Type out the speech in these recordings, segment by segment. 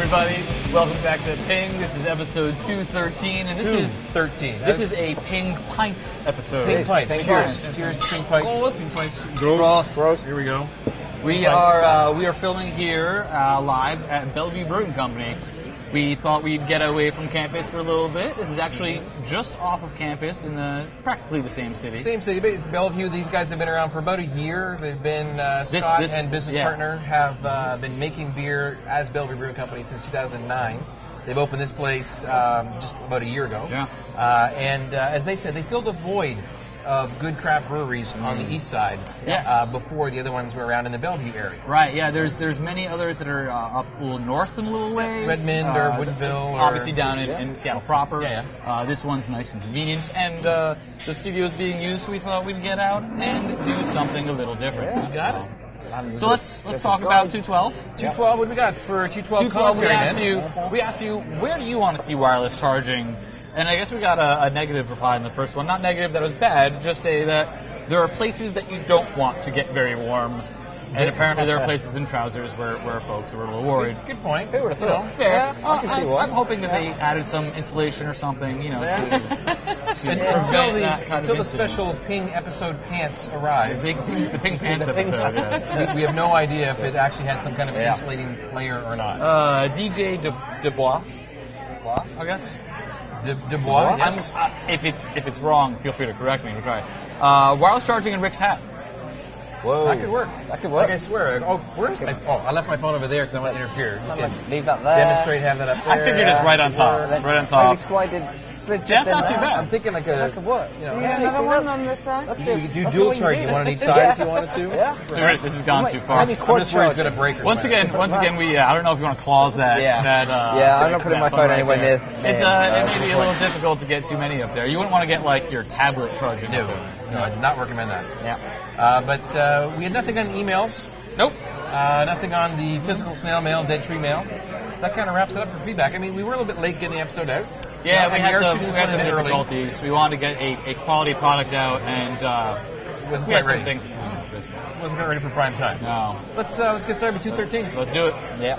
everybody. Welcome back to Ping. This is episode 213, and this is a Ping Pints episode. Ping Pints. Cheers. Cheers, Ping Pints. Ping Pints. Gross. Here we go. We are filming here live at Bellevue Brewing Company. We thought we'd get away from campus for a little bit. This is actually just off of campus in practically the same city. Same city, Bellevue. These guys have been around for about a year. They've been, Scott and business partner have been making beer as Bellevue Brewing Company since 2009. They've opened this place just about a year ago. Yeah. And as they said, they filled a void of good craft breweries on the east side before the other ones were around in the Bellevue area. Right, yeah, there's many others that are up a little north in a little ways. Redmond or Woodinville. Obviously down in Seattle proper. Yeah. This one's nice and convenient. And the studio's being used, so we thought we'd get out and do something a little different. Yeah, you got it. So let's talk about 212. 212, what do we got for 212? 212, we asked you, where do you want to see wireless charging? And I guess we got a negative reply in the first one. Not negative that it was bad, just that there are places that you don't want to get very warm. And apparently there are places in trousers where folks are a little worried. Good point. Who would have thought? Fair. I can see why. I'm hoping that they added some insulation or something, to prevent that kind until of the special Ping episode pants arrive. the Ping Pants episode, yes. We have no idea if it actually has some kind of insulating layer or not. DJ Dubois, I guess. Dubois, yes. If it's wrong, feel free to correct me. We'll try. Wireless charging in Rick's hat. Whoa. That could work. That could work. Like I swear. Where's my phone? I left my phone over there because I want to interfere. Leave that there. Demonstrate, have that up there. I figured it's right on top. Right on top. Maybe slid just That's in not too there. bad. I'm thinking like That could work. Another one on this side? That's You the- could do that's dual what you charging, do. one on each side if you wanted to. Yeah. Right, this has gone too far. Maybe I'm quad just worried it's charging. going to break or Once again, we I don't know if you want to clause that. Yeah, I'm not putting my phone anywhere near. It may be a little difficult to get too many up there. You wouldn't want to get like your tablet charging. No, I do not recommend that. Yeah. But we had nothing on emails. Nope. Nothing on the physical snail mail, dead tree mail. So that kind of wraps it up for feedback. I mean, we were a little bit late getting the episode out. Yeah, we And had our some students wanted it early. difficulties. We wanted to get a quality product out, and Wasn't we had quite some ready. things. Wasn't quite ready for prime time. No. Let's get started with 213. Let's do it. Yeah.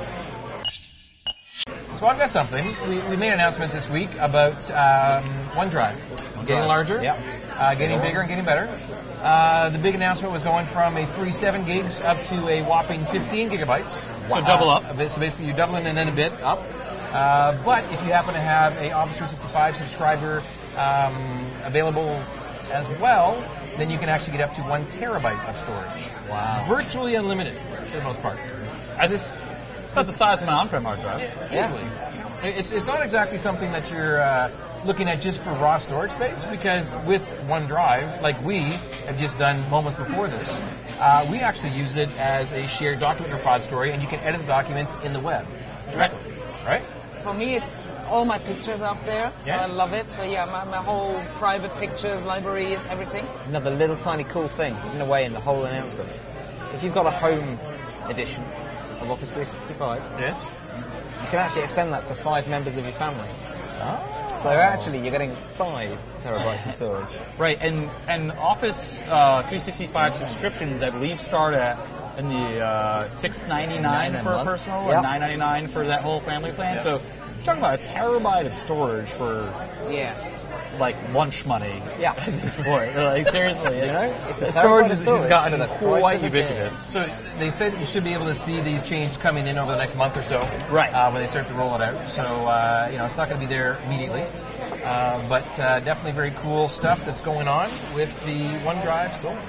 So I've got something. We made an announcement this week about OneDrive. Getting larger, getting bigger and getting better. The big announcement was going from a free 7 gigs up to a whopping 15 gigabytes. So double up. So basically you're doubling and then a bit up. But if you happen to have a Office 365 subscriber available as well, then you can actually get up to 1 terabyte of storage. Wow. Virtually unlimited for the most part. That's the size of my on-prem hard drive. Easily. It's not exactly something that you're looking at just for raw storage space, because with OneDrive, like we have just done moments before this, we actually use it as a shared document repository, and you can edit the documents in the web directly, right? For me, it's all my pictures up there, so Yeah. I love it. So yeah, my whole private pictures, libraries, everything. Another little tiny cool thing, in a way, in the whole announcement. If you've got a home edition of Office 365, Yes. you can actually extend that to 5 members of your family. Oh. So actually, you're getting 5 terabytes of storage. Right, and Office 365 subscriptions, I believe, start at in the $6.99 for a personal, or Yep. $9.99 for that whole family plan. Yep. So you're talking about a terabyte of storage for like lunch money. Yeah. At this point, like seriously, You know, it's a storage terabyte of has storage gotten for the price quite of a ubiquitous. So they said you should be able to see these changes coming in over the next month or so, Right. when they start to roll it out. So it's not going to be there immediately, but definitely very cool stuff that's going on with the OneDrive storage.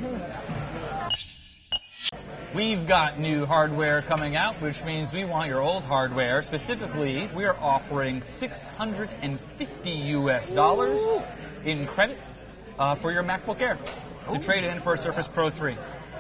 We've got new hardware coming out, which means we want your old hardware. Specifically, we are offering $650 US in credit for your MacBook Air to trade it in for a Surface Pro 3.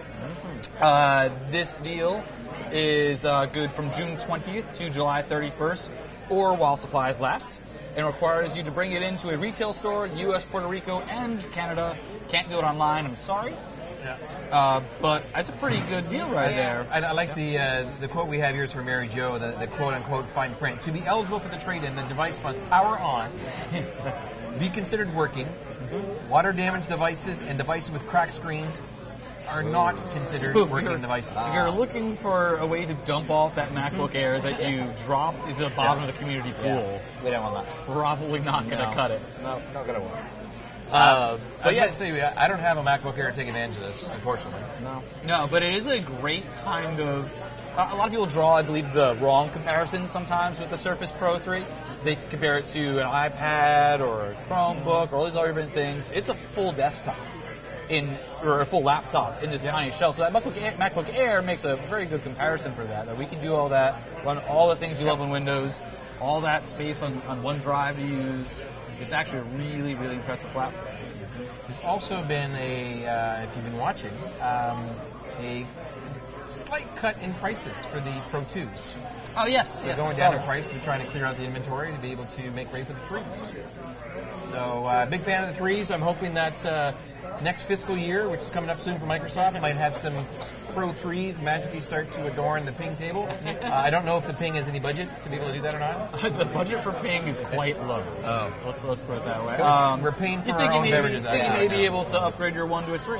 This deal is good from June 20th to July 31st, or while supplies last, and requires you to bring it into a retail store, US, Puerto Rico, and Canada. Can't do it online, I'm sorry. But that's a pretty good deal right there. I like the quote we have here is from Mary Jo, the quote-unquote fine print. To be eligible for the trade-in, the device must power on, be considered working, water-damaged devices and devices with cracked screens are not considered So if working you're- devices. If you're looking for a way to dump off that MacBook Air that you dropped into the bottom of the community pool, We don't want that. probably not going to cut it. No, not going to work. I But was yeah, about to say, I don't have a MacBook Air to take advantage of this, unfortunately. no, but it is a great kind of. A lot of people draw, I believe, the wrong comparison sometimes with the Surface Pro 3. They compare it to an iPad or a Chromebook or all these other different things. It's a full desktop or a full laptop in this tiny shell. So that MacBook Air makes a very good comparison for that. That we can do all that, run all the things you love on Windows, all that space on OneDrive to use. It's actually a really, really impressive platform. There's also been if you've been watching, a slight cut in prices for the Pro 2s. Oh yes, They're yes. going I down saw in that. price. They're trying to clear out the inventory to be able to make way for the 3s. So, big fan of the 3s. I'm hoping that next fiscal year, which is coming up soon for Microsoft, might have some Pro 3s magically start to adorn the Ping table. I don't know if the Ping has any budget to be able to do that or not. The budget for Ping is quite low. Oh, let's put it that way. We're paying for you our think own you beverages. you actually, may right be now. able to upgrade your 1 to a 3.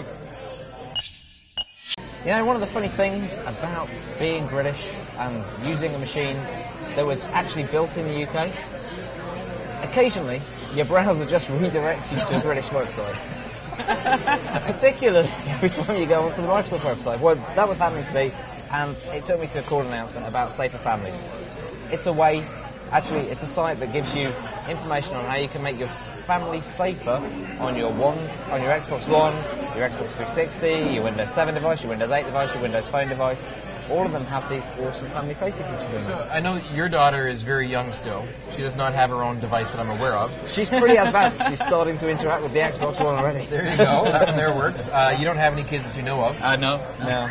You know, one of the funny things about being British and using a machine that was actually built in the UK, occasionally your browser just redirects you to a British website. Particularly every time you go onto the Microsoft website. Well, that was happening to me, and it took me to a call announcement about Safer Families. It's a way, actually, it's a site that gives you information on how you can make your family safer on your Xbox One, your Xbox 360, your Windows 7 device, your Windows 8 device, your Windows Phone device. All of them have these awesome family safety features in them. I know your daughter is very young still. She does not have her own device that I'm aware of. She's pretty advanced. She's starting to interact with the Xbox One already. There you go. That one there works. You don't have any kids that you know of. No. No.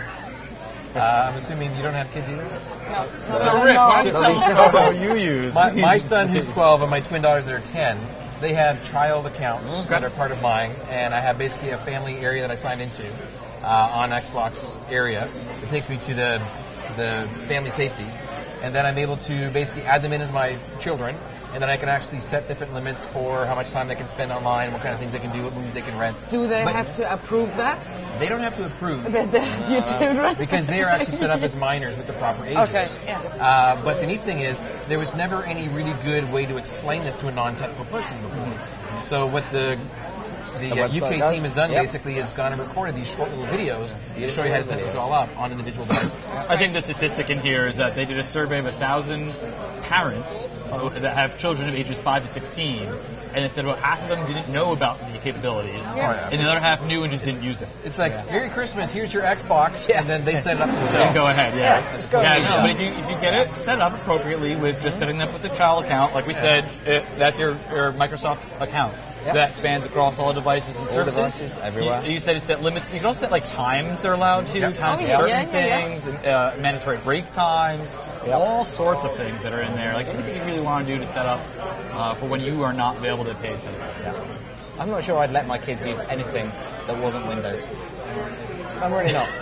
I'm assuming you don't have kids either? So Rick, why don't you tell us what you use? My son, who's 12, and my twin daughters that are 10, they have child accounts that are part of mine, and I have basically a family area that I signed into on Xbox area. It takes me to the family safety, and then I'm able to basically add them in as my children, and then I can actually set different limits for how much time they can spend online, what kind of things they can do, what movies they can rent. Do they But have to approve that? They don't have to approve. Your children? Because they are actually set up as minors with the proper ages. Okay, yeah. But the neat thing is, there was never any really good way to explain this to a non-technical person before. So what the website UK does. team has done Yep. basically is gone and recorded these short little videos to show you how to set this all up on individual devices. I think the statistic in here is that they did a survey of 1,000 parents that have children of ages 5 to 16, and it said about half of them didn't know about the capabilities, Yeah. and the other half knew and just didn't use it. It's like, Merry Christmas, here's your Xbox, and then they set it up You themselves. go ahead, yeah. just go ahead. No, but if you get it set up appropriately with just setting up with the child account, like we said, that's your Microsoft account. So that spans across all devices and services. devices, everywhere. You said it set limits. You can also set like times they're allowed to, times Oh, for yeah. certain Yeah. things, and, mandatory break times, all sorts of things that are in there. Like anything you really want to do to set up for when you are not available to pay attention. I'm not sure I'd let my kids use anything that wasn't Windows. I'm really not.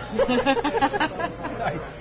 Nice.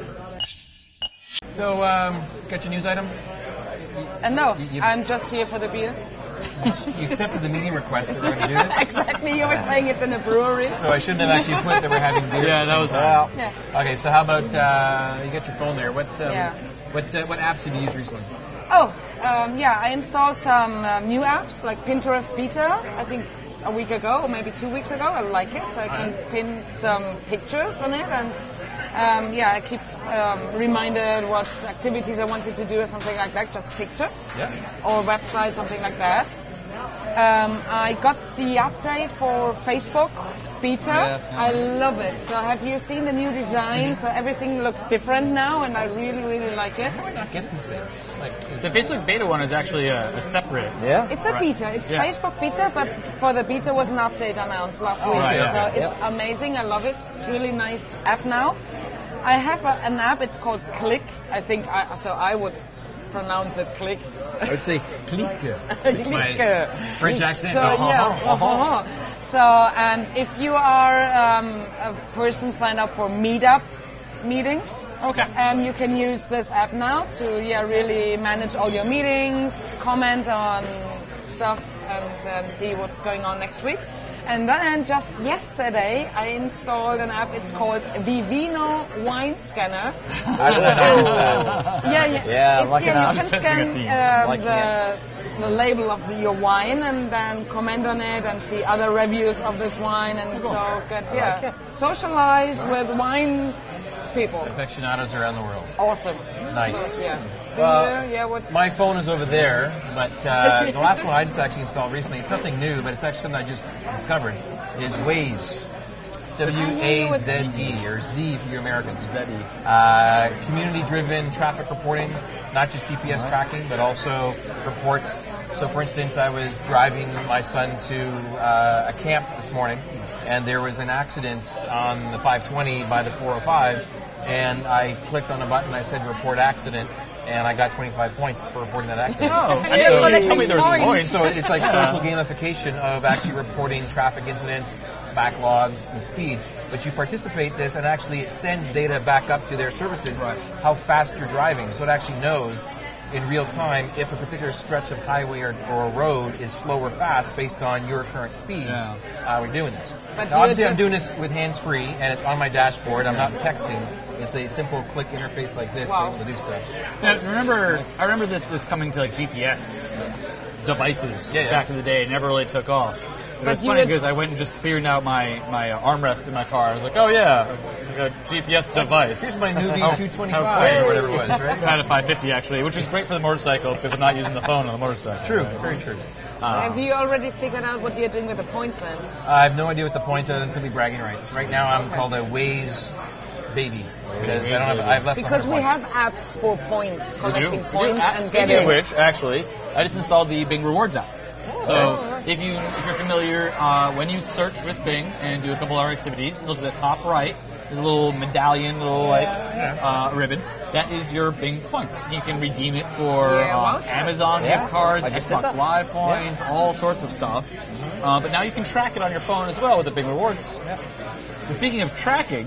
So, got your news item? And no, You- I'm just here for the beer. You accepted the meeting request that we're going to do this, Exactly, you were saying it's in a brewery. so I shouldn't have actually put that we're having beer. Yeah, that was. Well, Yeah. Okay, so how about you got your phone there? What Yeah. what apps did you use recently? Oh, yeah, I installed some new apps like Pinterest Beta, I think a week ago or maybe 2 weeks ago. I like it, so I can pin some pictures on it, and I keep reminded what activities I wanted to do or something like that, just pictures. Yeah. Or website, something like that. I got the update for Facebook Beta. Yeah. I love it. So have you seen the new design? So everything looks different now, and I really, really like it. Why not get these things? Like, The Facebook beta one is actually a separate. yeah. It's a Right. beta. It's Yeah. Facebook beta, but for the beta was an update announced last week. right, So okay. it's amazing. I love it. It's a really nice app now. I have an app. It's called Click. I think I would pronounce it Click. I would say click. Click. French accent. So yeah. So and if you are a person signed up for Meetup meetings, Okay. you can use this app now to really manage all your meetings, comment on stuff, and see what's going on next week. And then just yesterday, I installed an app. It's called Vivino Wine Scanner. I don't understand. Yeah, It's, like an app. you can Sensing a theme. scan Liking the label of your wine and then comment on it and see other reviews of this wine and so get socialize with wine people. Aficionados around the world. Awesome. Nice. Yeah. What's My phone is over there, but the last one I just actually installed recently, it's nothing new, but it's actually something I just discovered, is Waze. W-A-Z-E, or Z for you Americans. Z-E. Community-driven traffic reporting, not just GPS tracking, but also reports. So, for instance, I was driving my son to a camp this morning, and there was an accident on the 520 by the 405, and I clicked on a button, I said report accident, and I got 25 points for reporting that accident. Oh, Yeah, I didn't but tell me there was a point. So it's like social gamification of actually reporting traffic incidents, backlogs, and speeds. But you participate this, and actually it sends data back up to their services how fast you're driving. So it actually knows in real time if a particular stretch of highway or road is slow or fast based on your current speeds. We're doing this. But Now, obviously, you're I'm doing this with hands-free, and it's on my dashboard. I'm not texting. It's a simple click interface like this Wow. to be able to do stuff. Now, I remember this coming to like GPS devices Yeah. back in the day. It never really took off. But it was you funny would- because I went and just cleared out my armrest in my car. I was like, oh yeah, a GPS device. Here's my new How V225 quick. or whatever it was, I right? had a 550 actually, which is great for the motorcycle because I'm not using the phone on the motorcycle. True, right? very true. have you already figured out what you're doing with the points then? I have no idea what the point other than simply bragging rights. Right now, I'm called a Waze baby because I have less than Because 100 we points. have apps for points, collecting We do. points and Speaking getting. of which, actually, I just installed the Bing Rewards app. So if you're familiar, when you search with Bing and do a couple other activities, look at the top right. There's a little medallion, ribbon. That is your Bing points. You can redeem it for vouchers. Amazon Yeah, gift cards, I just did Xbox that. Live points, all sorts of stuff. But now you can track it on your phone as well with the Bing Rewards. And speaking of tracking,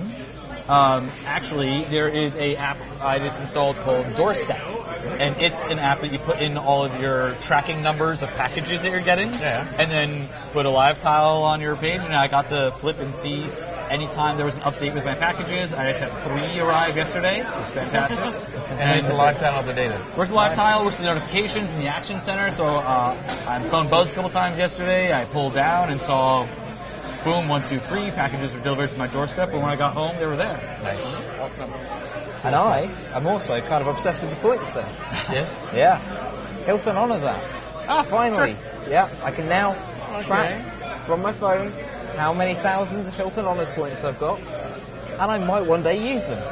actually, there is a app I just installed called Doorstep. And it's an app that you put in all of your tracking numbers of packages that you're getting. Yeah. And then put a live tile on your page. And I got to flip and see anytime there was an update with my packages. I just had 3 arrive yesterday. It was fantastic. And it's a live channel of the data. Works the live tile, works the notifications in the action center. So I phone buzzed a couple times yesterday. I pulled down and saw, boom, 1, 2, 3 packages were delivered to my doorstep. And when I got home, they were there. Nice. Awesome. And I am also kind of obsessed with the points thing. Yes? Yeah. Hilton Honors app. Ah, Finally. Yeah, I can now Okay. track from my phone how many thousands of Hilton Honors points I've got. And I might one day use them.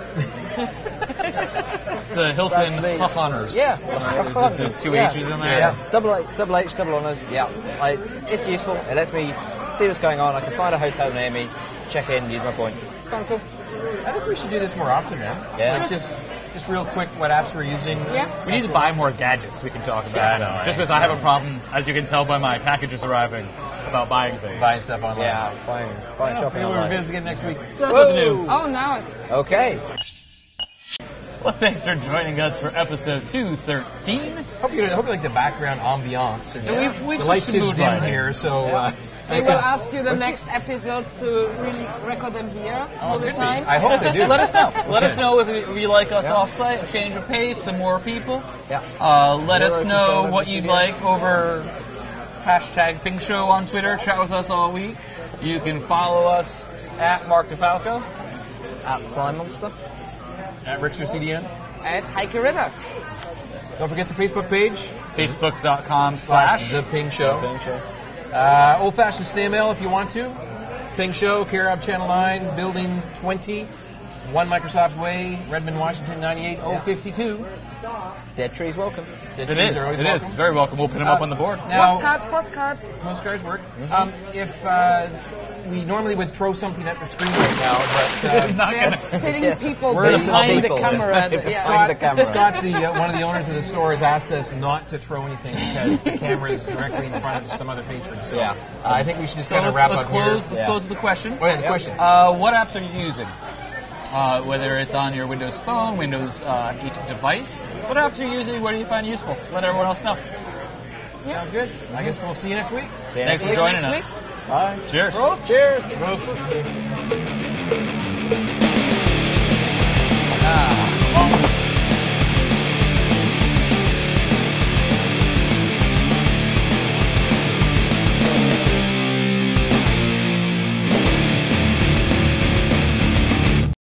It's the Hilton That's the- Honors. Yeah. There's 2 H's in there. Yeah. Double H, double Honors. Yeah. It's useful. It lets me see what's going on. I can find a hotel near me, check in, use my points. Kind of cool. I think we should do this more often, man. Yeah. Like just real quick, what apps we're using. Yeah. We need to buy more gadgets we can talk about. Yeah, I know, Just right? because I have a problem, as you can tell by my packages arriving, about buying things. Buying stuff online. Yeah, fine shopping Maybe we'll online. revisit again next week. That's what's new. Oh, now it's Okay. Well, thanks for joining us for episode 213. Hope you like the background ambiance. And we the lights switched to just mood dim lighting. here, so They will ask you the next episodes to really record them here all the could be. time. I hope they do. Let us know. Let us know if you like us off-site, a change of pace, some more people. Yeah. Let us Zero know control over what the you'd studio. like over hashtag Ping Show on Twitter. Chat with us all week. You can follow us at Mark DeFalco. At Simonster. At Rickster CDN. At Heike Ritter. Don't forget the Facebook page. Facebook.com/. The Ping Show. Bing show. Old-fashioned snail mail if you want to. Ping Show, Care of Channel 9, Building 20, 1 Microsoft Way, Redmond, Washington, 98052. Dead trees welcome. The It trees is. are always It is. welcome. Very welcome. We'll put them up on the board. Now, Postcards. postcards work. If we normally would throw something at the screen right now, but Not They're gonna- sitting people We're behind the people. camera. Behind Yeah. the camera. Scott, one of the owners of the store, has asked us not to throw anything because the camera is directly in front of some other patrons. So Yeah. I think we should just So kind of let's wrap up close. here. Let's close with the question. Oh yeah, the question. What apps are you using? Whether it's on your Windows Phone, Windows 8 device, what apps are you using? What do you find useful? Let everyone else know. Sounds good. I guess we'll see you next week. See you Thanks next for week. joining Next us. week. Bye. Cheers. Prost. Cheers. Prost.